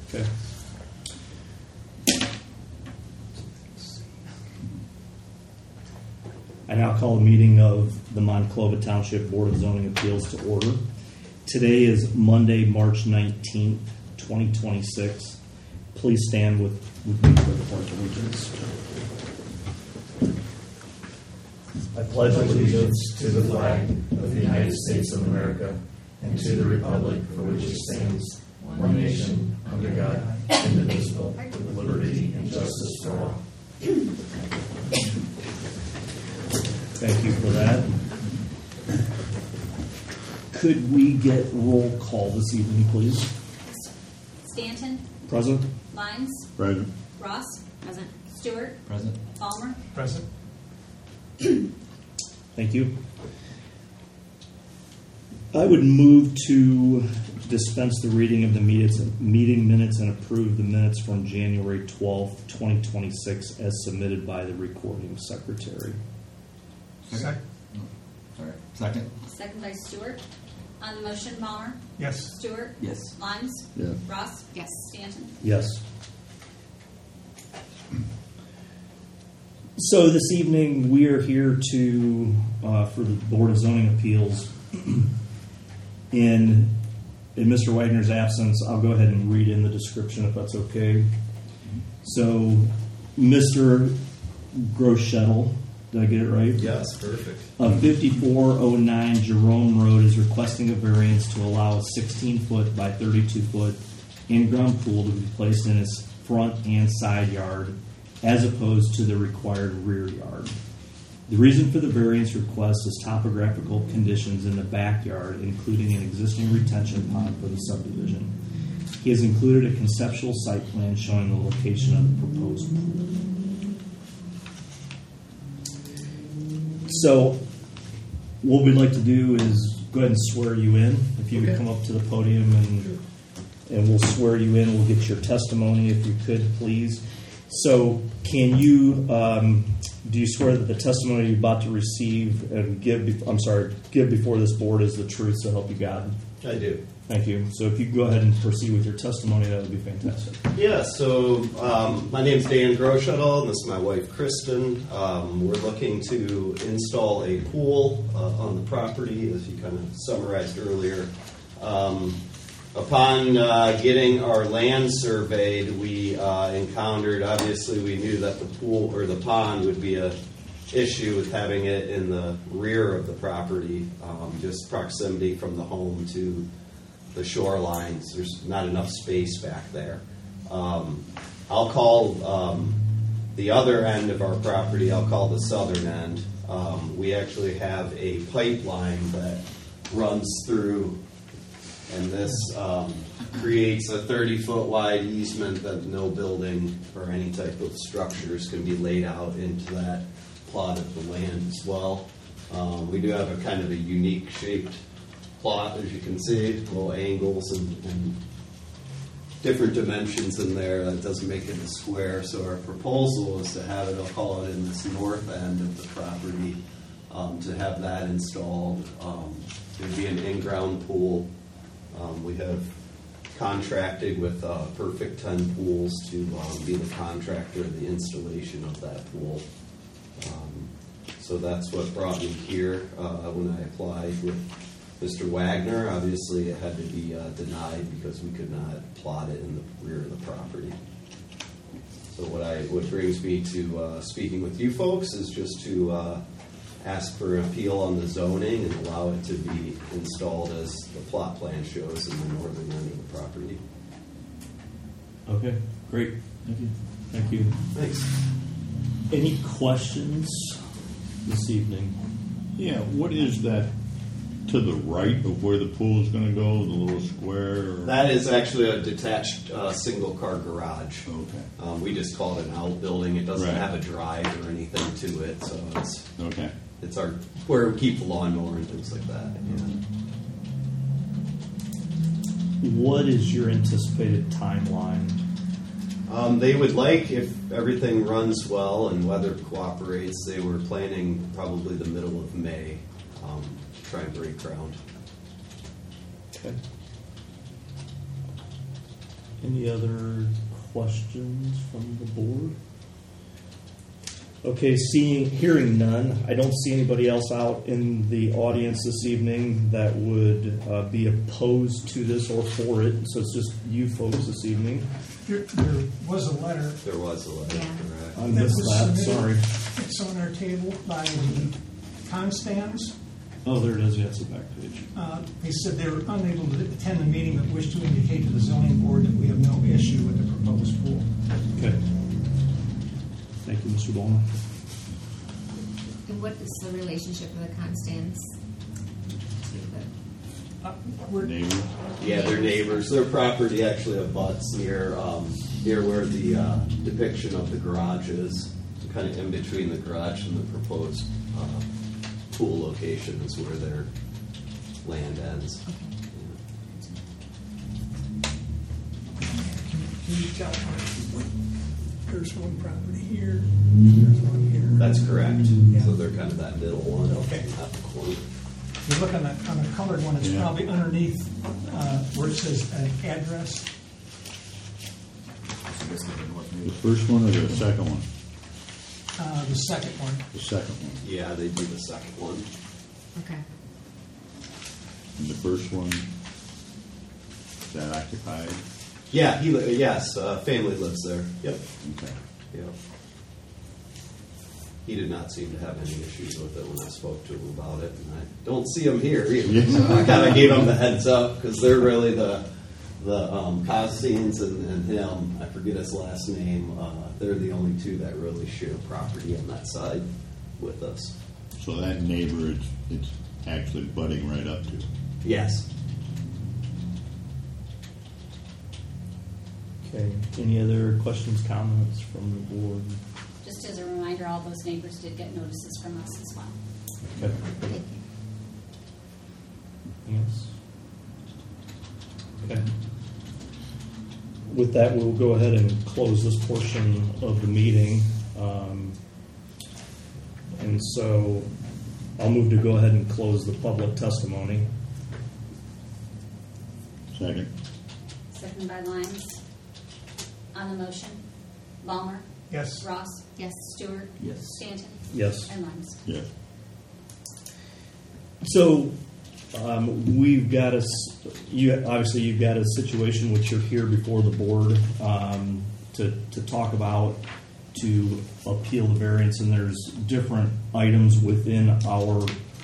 Okay. I now call the meeting of the Monclova Township Board of Zoning Appeals to order. Today is Monday, March 19th, 2026. Please stand with me for the Pledge of Allegiance. I pledge allegiance to the flag of the United States of America and to the republic for which it stands, one nation, under God, indivisible, with liberty and justice for all. Thank you for that. Could we get roll call this evening, please? Stanton. Present. Lyons. Present. Ross. Present. Stewart. Present. Palmer. Present. Thank you. I would move to dispense the reading of the meeting minutes and approve the minutes from January 12th, 2026 as submitted by the recording secretary. Second. Sorry. Second. Second by Stewart. On the motion, Palmer. Yes. Stewart. Yes. Lyons. Yes. Ross. Yes. Stanton. Yes. So this evening we are here to for the Board of Zoning Appeals. In Mr. Wagner's absence, I'll go ahead and read in the description if that's okay. So, Mr. Groschettel, did I get it right? Yes, perfect. Of 5409 Jerome Road is requesting a variance to allow a 16-foot by 32-foot in-ground pool to be placed in his front and side yard as opposed to the required rear yard. The reason for the variance request is topographical conditions in the backyard, including an existing retention pond for the subdivision. He has included a conceptual site plan showing the location of the proposed pool. So, what we'd like to do is go ahead and swear you in. If you would come up to the podium and we'll swear you in. We'll get your testimony if you could, please. So, can you do you swear that the testimony you're about to receive and give before this board is the truth, so help you God? I do. Thank you. So, if you could go ahead and proceed with your testimony, that would be fantastic. Yeah, so my name's Dan Groschettel, and this is my wife, Kristen. We're looking to install a pool on the property, as you kind of summarized earlier. Upon getting our land surveyed, we encountered, obviously we knew that the pool or the pond would be a issue with having it in the rear of the property, just proximity from the home to the shorelines. There's not enough space back there. I'll call the other end of our property, I'll call the southern end. We actually have a pipeline that runs through, and this creates a 30-foot wide easement that no building or any type of structures can be laid out into that plot of the land as well. We do have a kind of a unique shaped plot, as you can see, little angles and different dimensions in there. That doesn't make it a square. So our proposal is to have it, I'll call it in this north end of the property, to have that installed. It would be an in-ground pool. We have contracted with Perfect 10 Pools to be the contractor of the installation of that pool. So that's what brought me here when I applied with Mr. Wagner. Obviously, it had to be denied because we could not plot it in the rear of the property. So what brings me to speaking with you folks is just to ask for an appeal on the zoning and allow it to be installed as the plot plan shows in the northern end of the property. Okay, great. Thank you. Thank you. Thanks. Any questions this evening? Yeah, what is that to the right of where the pool is going to go, the little square? Or? That is actually a detached single-car garage. Okay. We just call it an outbuilding. It doesn't Right. have a drive or anything to it, so Okay. it's our where we keep the lawnmower and things like that. Yeah. What is your anticipated timeline? They would like, if everything runs well and weather cooperates, they were planning probably the middle of May to try and break ground. Okay. Any other questions from the board? Okay, hearing none, I don't see anybody else out in the audience this evening that would be opposed to this or for it, so it's just you folks this evening. There was a letter. There was a letter, Yeah. correct? I missed that, sorry. It's on our table by the Constans. Oh, there it is, yeah, it's the back page. They said they were unable to attend the meeting but wished to indicate to the zoning board that we have no issue with the proposed pool. Okay. Thank you, Mr. Ballmer. And what is the relationship of the Constans to the Neighbor? Yeah, they're neighbors. Their property actually abuts near where the depiction of the garage is. Kind of in between the garage and the proposed pool location is where their land ends. Can you tell? There's one property here, there's one here. That's correct. Yeah. So they're kind of that middle one. Okay. Not the corner. If you look on the colored one, it's Yeah. probably underneath where it says address. The first one or the second one? The second one. The second one. Yeah, they do the second one. Okay. And the first one, is that occupied? Yeah, yes, family lives there. Yep. Okay. Yep. He did not seem to have any issues with it when I spoke to him about it, and I don't see him here either. Yeah. So I kind of gave him the heads up because they're really the Costines and him. I forget his last name. They're the only two that really share property on that side with us. So that neighbor, it's actually butting right up to. Yes. Okay, any other questions, comments from the board? Just as a reminder, all those neighbors did get notices from us as well. Okay. Thank you. Anything else? Okay. With that, we'll go ahead and close this portion of the meeting. And so I'll move to go ahead and close the public testimony. Second? Second by Lyons. On the motion, Ballmer, Yes. Ross, Yes. Stewart, Yes. Stanton, Yes. and Lyons. Yes. So we've got obviously you've got a situation which you're here before the board to talk about, to appeal the variance, and there's different items within our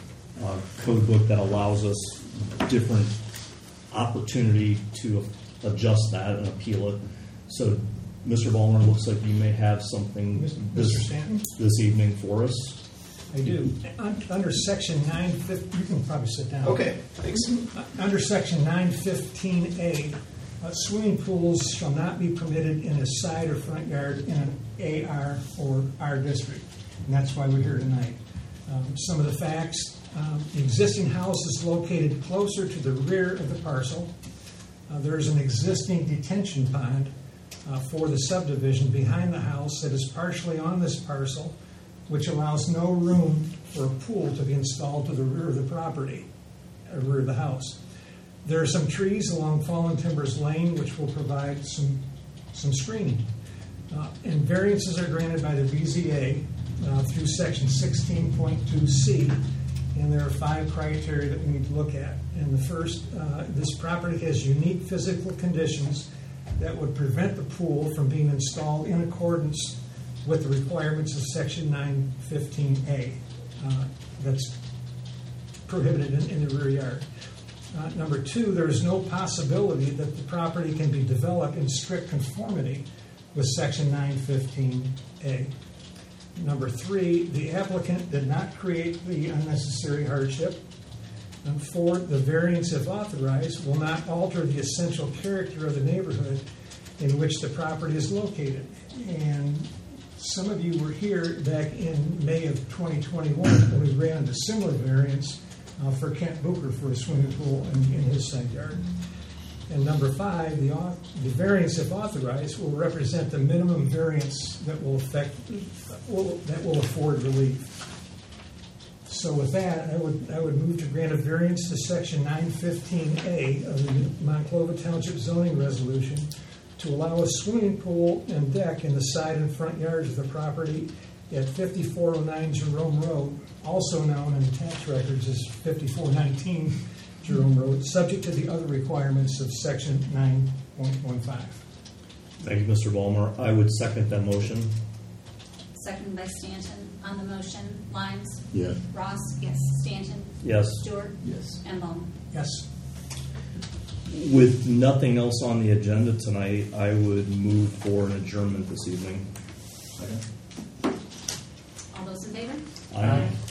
code book that allows us different opportunity to adjust that and appeal it. So, Mr. Ballmer, looks like you may have something Mr. Stanton? this evening for us. I do. Under section 915, you can probably sit down. Okay, thanks. Under section 915A, swimming pools shall not be permitted in a side or front yard in an AR or R district. And that's why we're here tonight. Some of the facts, the existing house is located closer to the rear of the parcel. There is an existing detention pond for the subdivision behind the house that is partially on this parcel, which allows no room for a pool to be installed to the rear of the property, or rear of the house. There are some trees along Fallen Timbers Lane which will provide some screening. And variances are granted by the BZA through section 16.2C, and there are 5 criteria that we need to look at. And the first, this property has unique physical conditions that would prevent the pool from being installed in accordance with the requirements of section 915A. That's prohibited in the rear yard. Number 2, there is no possibility that the property can be developed in strict conformity with section 915A. Number 3, the applicant did not create the unnecessary hardship. And 4, the variance, if authorized, will not alter the essential character of the neighborhood in which the property is located. And some of you were here back in May of 2021 when we ran a similar variance for Kent Booker for a swimming pool in his side yard. And number 5, the variance, if authorized, will represent the minimum variance that will afford relief. So with that, I would move to grant a variance to section 915A of the Monclova Township zoning resolution to allow a swimming pool and deck in the side and front yards of the property at 5409 Jerome Road, also known in the tax records as 5419 Jerome Road, subject to the other requirements of section 9.15. Thank you, Mr. Ballmer. I would second that motion. Seconded by Stanton. On the motion, Lyons? Yes. Ross? Yes. Stanton? Yes. Stewart? Yes. And Ballmer. Yes. With nothing else on the agenda tonight, I would move for an adjournment this evening. Second. All those in favor? Aye.